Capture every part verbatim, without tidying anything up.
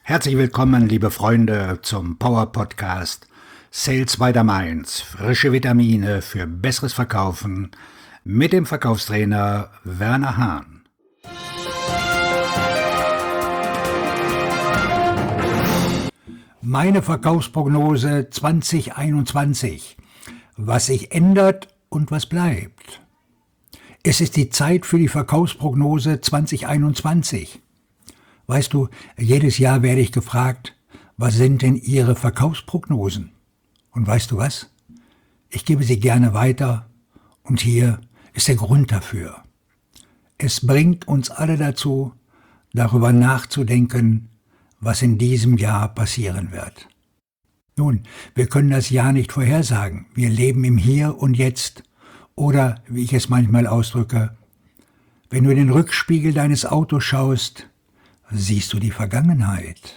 Herzlich willkommen, liebe Freunde, zum Power Podcast Sales by the Mainz. Frische Vitamine für besseres Verkaufen mit dem Verkaufstrainer Werner Hahn. Meine Verkaufsprognose zwanzig einundzwanzig. Was sich ändert und was bleibt. Es ist die Zeit für die Verkaufsprognose zwanzig einundzwanzig. Weißt du, jedes Jahr werde ich gefragt, was sind denn Ihre Verkaufsprognosen? Und weißt du was? Ich gebe sie gerne weiter und hier ist der Grund dafür. Es bringt uns alle dazu, darüber nachzudenken, was in diesem Jahr passieren wird. Nun, wir können das Jahr nicht vorhersagen. Wir leben im Hier und Jetzt. Oder, wie ich es manchmal ausdrücke, wenn du in den Rückspiegel deines Autos schaust, siehst du die Vergangenheit.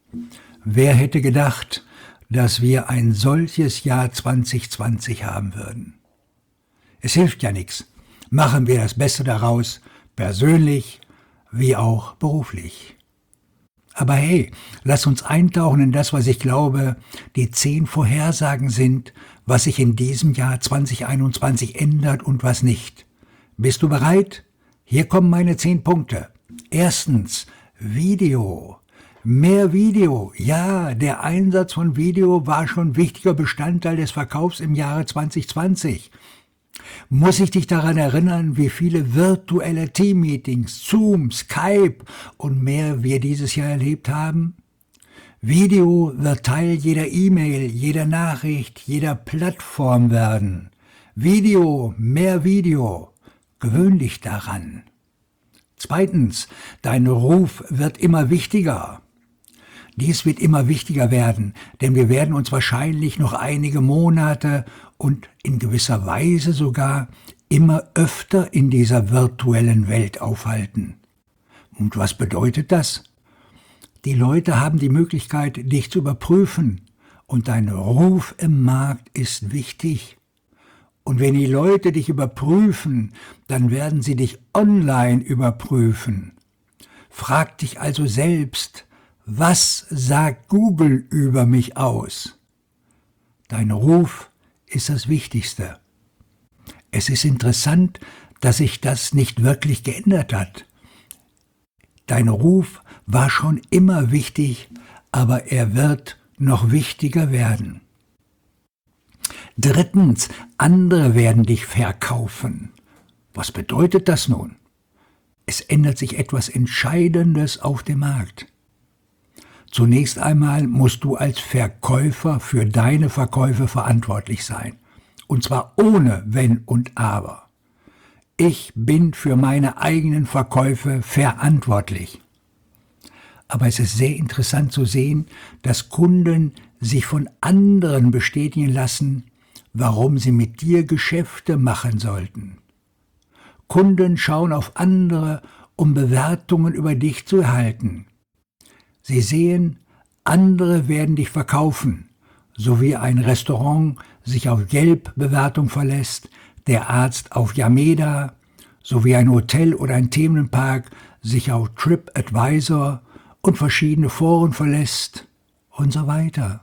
Wer hätte gedacht, dass wir ein solches Jahr zwanzig zwanzig haben würden? Es hilft ja nichts. Machen wir das Beste daraus, persönlich wie auch beruflich. Aber hey, lass uns eintauchen in das, was ich glaube, die zehn Vorhersagen sind, was sich in diesem Jahr zwanzig einundzwanzig ändert und was nicht. Bist du bereit? Hier kommen meine zehn Punkte. Erstens, Video. Mehr Video. Ja, der Einsatz von Video war schon wichtiger Bestandteil des Verkaufs im Jahre zwanzig zwanzig. Muss ich dich daran erinnern, wie viele virtuelle Teammeetings, Zoom, Skype und mehr wir dieses Jahr erlebt haben? Video wird Teil jeder E-Mail, jeder Nachricht, jeder Plattform werden. Video, mehr Video. Gewöhn dich daran. Zweitens, dein Ruf wird immer wichtiger. Dies wird immer wichtiger werden, denn wir werden uns wahrscheinlich noch einige Monate und in gewisser Weise sogar immer öfter in dieser virtuellen Welt aufhalten. Und was bedeutet das? Die Leute haben die Möglichkeit, dich zu überprüfen, und dein Ruf im Markt ist wichtig. Und wenn die Leute dich überprüfen, dann werden sie dich online überprüfen. Frag dich also selbst, was sagt Google über mich aus? Dein Ruf ist das Wichtigste. Es ist interessant, dass sich das nicht wirklich geändert hat. Dein Ruf war schon immer wichtig, aber er wird noch wichtiger werden. Drittens, andere werden dich verkaufen. Was bedeutet das nun? Es ändert sich etwas Entscheidendes auf dem Markt. Zunächst einmal musst du als Verkäufer für deine Verkäufe verantwortlich sein. Und zwar ohne Wenn und Aber. Ich bin für meine eigenen Verkäufe verantwortlich. Aber es ist sehr interessant zu sehen, dass Kunden sich von anderen bestätigen lassen, warum sie mit dir Geschäfte machen sollten. Kunden schauen auf andere, um Bewertungen über dich zu erhalten. Sie sehen, andere werden dich verkaufen, so wie ein Restaurant sich auf Yelp-Bewertung verlässt, der Arzt auf Yameda, so wie ein Hotel oder ein Themenpark sich auf TripAdvisor und verschiedene Foren verlässt und so weiter.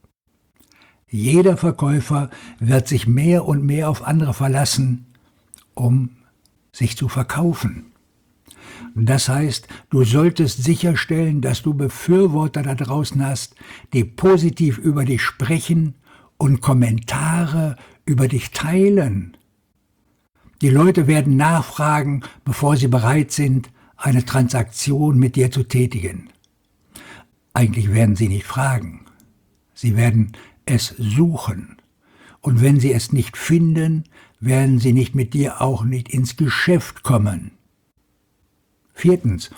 Jeder Verkäufer wird sich mehr und mehr auf andere verlassen, um sich zu verkaufen. Das heißt, du solltest sicherstellen, dass du Befürworter da draußen hast, die positiv über dich sprechen und Kommentare über dich teilen. Die Leute werden nachfragen, bevor sie bereit sind, eine Transaktion mit dir zu tätigen. Eigentlich werden sie nicht fragen. Sie werden es suchen. Und wenn sie es nicht finden, werden sie nicht mit dir auch nicht ins Geschäft kommen. Viertens,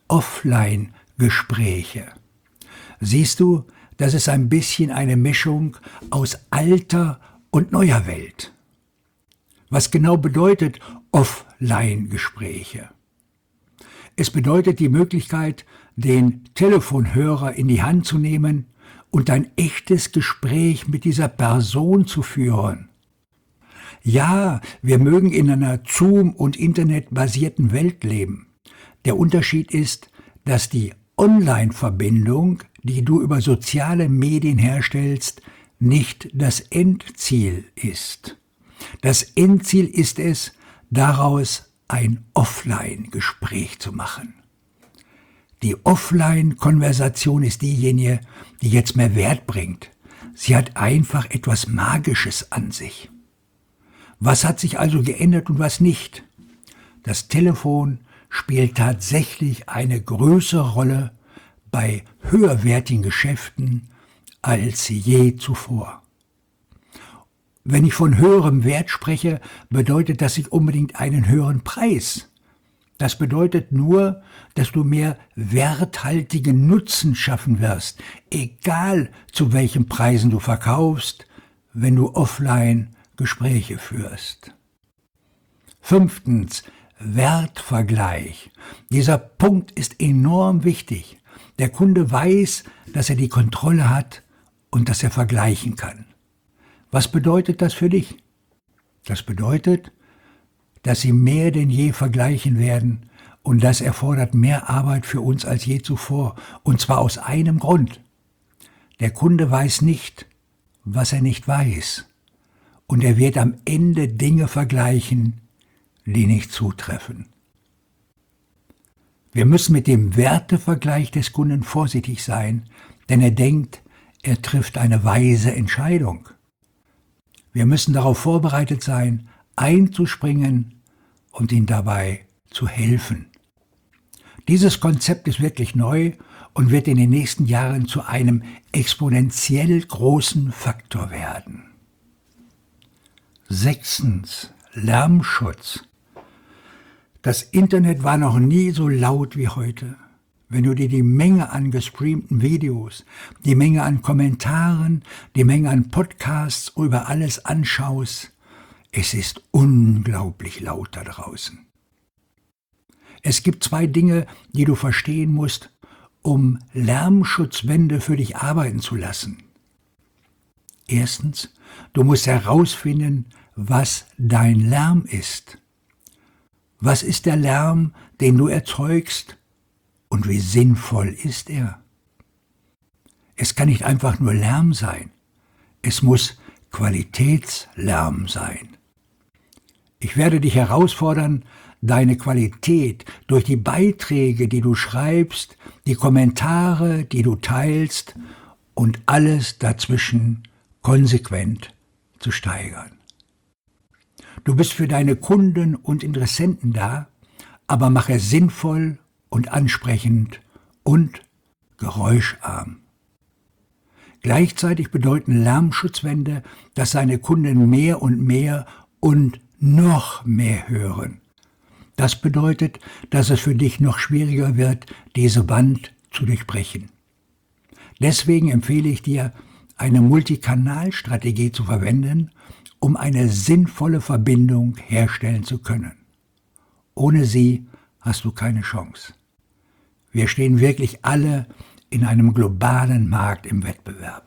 Offline-Gespräche. Siehst du, das ist ein bisschen eine Mischung aus alter und neuer Welt. Was genau bedeutet Offline-Gespräche? Es bedeutet die Möglichkeit, den Telefonhörer in die Hand zu nehmen und ein echtes Gespräch mit dieser Person zu führen. Ja, wir mögen in einer Zoom- und Internet basierten Welt leben. Der Unterschied ist, dass die Online-Verbindung, die du über soziale Medien herstellst, nicht das Endziel ist. Das Endziel ist es, daraus ein Offline-Gespräch zu machen. Die Offline-Konversation ist diejenige, die jetzt mehr Wert bringt. Sie hat einfach etwas Magisches an sich. Was hat sich also geändert und was nicht? Das Telefon spielt tatsächlich eine größere Rolle bei höherwertigen Geschäften als je zuvor. Wenn ich von höherem Wert spreche, bedeutet das nicht unbedingt einen höheren Preis. Das bedeutet nur, dass du mehr werthaltigen Nutzen schaffen wirst, egal zu welchen Preisen du verkaufst, wenn du offline Gespräche führst. Fünftens, Wertvergleich. Dieser Punkt ist enorm wichtig. Der Kunde weiß, dass er die Kontrolle hat und dass er vergleichen kann. Was bedeutet das für dich? Das bedeutet, dass sie mehr denn je vergleichen werden, und das erfordert mehr Arbeit für uns als je zuvor, und zwar aus einem Grund. Der Kunde weiß nicht, was er nicht weiß, und er wird am Ende Dinge vergleichen, die nicht zutreffen. Wir müssen mit dem Wertevergleich des Kunden vorsichtig sein, denn er denkt, er trifft eine weise Entscheidung. Wir müssen darauf vorbereitet sein, einzuspringen und ihm dabei zu helfen. Dieses Konzept ist wirklich neu und wird in den nächsten Jahren zu einem exponentiell großen Faktor werden. Sechstens, Lärmschutz. Das Internet war noch nie so laut wie heute. Wenn du dir die Menge an gestreamten Videos, die Menge an Kommentaren, die Menge an Podcasts über alles anschaust, es ist unglaublich laut da draußen. Es gibt zwei Dinge, die du verstehen musst, um Lärmschutzwände für dich arbeiten zu lassen. Erstens, du musst herausfinden, was dein Lärm ist. Was ist der Lärm, den du erzeugst, und wie sinnvoll ist er? Es kann nicht einfach nur Lärm sein. Es muss Qualitätslärm sein. Ich werde dich herausfordern, deine Qualität durch die Beiträge, die du schreibst, die Kommentare, die du teilst und alles dazwischen konsequent zu steigern. Du bist für deine Kunden und Interessenten da, aber mach es sinnvoll und ansprechend und geräuscharm. Gleichzeitig bedeuten Lärmschutzwände, dass seine Kunden mehr und mehr und noch mehr hören. Das bedeutet, dass es für dich noch schwieriger wird, diese Wand zu durchbrechen. Deswegen empfehle ich dir, eine Multikanalstrategie zu verwenden, um eine sinnvolle Verbindung herstellen zu können. Ohne sie hast du keine Chance. Wir stehen wirklich alle in einem globalen Markt im Wettbewerb.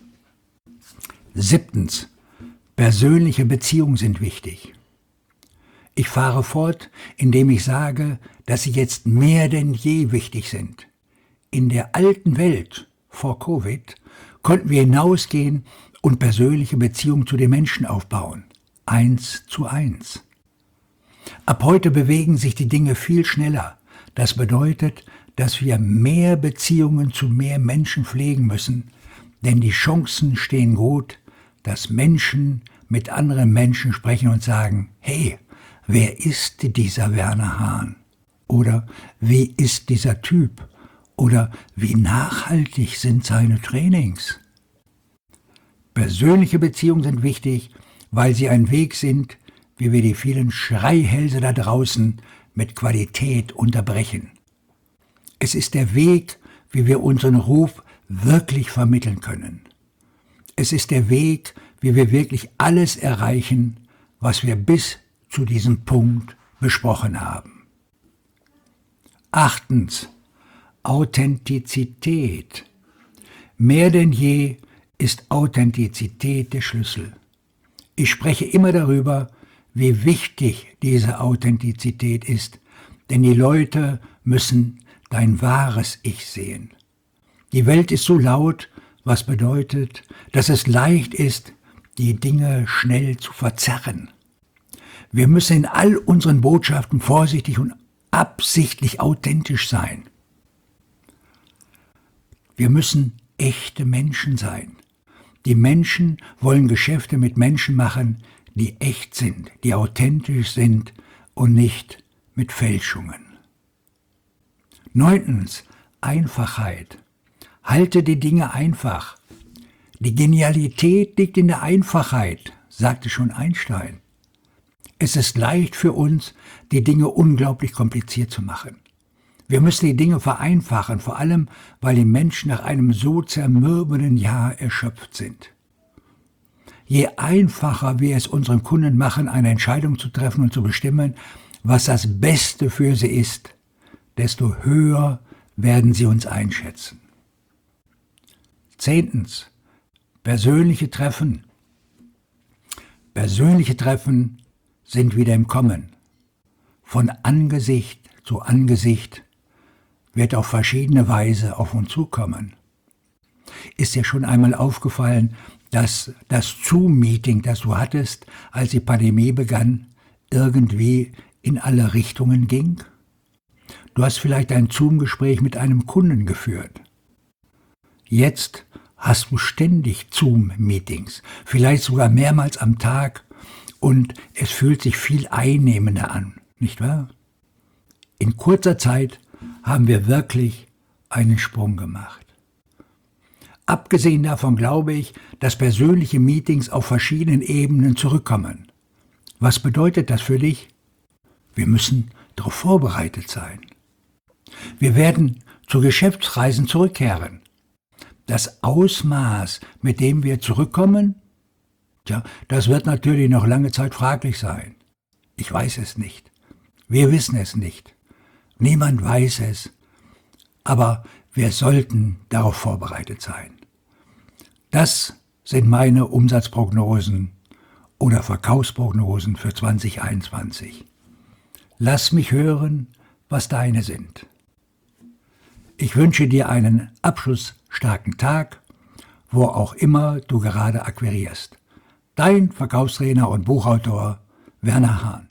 Siebtens. Persönliche Beziehungen sind wichtig. Ich fahre fort, indem ich sage, dass sie jetzt mehr denn je wichtig sind. In der alten Welt, vor Covid, konnten wir hinausgehen und persönliche Beziehungen zu den Menschen aufbauen. Eins zu eins. Ab heute bewegen sich die Dinge viel schneller. Das bedeutet, dass wir mehr Beziehungen zu mehr Menschen pflegen müssen, denn die Chancen stehen gut, dass Menschen mit anderen Menschen sprechen und sagen, hey, wer ist dieser Werner Hahn? Oder wie ist dieser Typ? Oder wie nachhaltig sind seine Trainings? Persönliche Beziehungen sind wichtig, weil sie ein Weg sind, wie wir die vielen Schreihälse da draußen mit Qualität unterbrechen. Es ist der Weg, wie wir unseren Ruf wirklich vermitteln können. Es ist der Weg, wie wir wirklich alles erreichen, was wir bis zu diesem Punkt besprochen haben. Achtens. Authentizität. Mehr denn je ist Authentizität der Schlüssel. Ich spreche immer darüber, wie wichtig diese Authentizität ist, denn die Leute müssen dein wahres Ich sehen. Die Welt ist so laut, was bedeutet, dass es leicht ist, die Dinge schnell zu verzerren. Wir müssen in all unseren Botschaften vorsichtig und absichtlich authentisch sein. Wir müssen echte Menschen sein. Die Menschen wollen Geschäfte mit Menschen machen, die echt sind, die authentisch sind und nicht mit Fälschungen. Neuntens, Einfachheit. Halte die Dinge einfach. Die Genialität liegt in der Einfachheit, sagte schon Einstein. Es ist leicht für uns, die Dinge unglaublich kompliziert zu machen. Wir müssen die Dinge vereinfachen, vor allem, weil die Menschen nach einem so zermürbenden Jahr erschöpft sind. Je einfacher wir es unseren Kunden machen, eine Entscheidung zu treffen und zu bestimmen, was das Beste für sie ist, desto höher werden sie uns einschätzen. Zehntens. Persönliche Treffen. Persönliche Treffen sind wieder im Kommen. Von Angesicht zu Angesicht wird auf verschiedene Weise auf uns zukommen. Ist dir schon einmal aufgefallen, dass das Zoom-Meeting, das du hattest, als die Pandemie begann, irgendwie in alle Richtungen ging? Du hast vielleicht ein Zoom-Gespräch mit einem Kunden geführt. Jetzt hast du ständig Zoom-Meetings, vielleicht sogar mehrmals am Tag, und es fühlt sich viel einnehmender an, nicht wahr? In kurzer Zeit haben wir wirklich einen Sprung gemacht. Abgesehen davon glaube ich, dass persönliche Meetings auf verschiedenen Ebenen zurückkommen. Was bedeutet das für dich? Wir müssen darauf vorbereitet sein. Wir werden zu Geschäftsreisen zurückkehren. Das Ausmaß, mit dem wir zurückkommen, tja, das wird natürlich noch lange Zeit fraglich sein. Ich weiß es nicht. Wir wissen es nicht. Niemand weiß es. Aber wir sollten darauf vorbereitet sein. Das sind meine Umsatzprognosen oder Verkaufsprognosen für zwanzig einundzwanzig. Lass mich hören, was deine sind. Ich wünsche dir einen abschlussstarken Tag, wo auch immer du gerade akquirierst. Dein Verkaufstrainer und Buchautor Werner Hahn.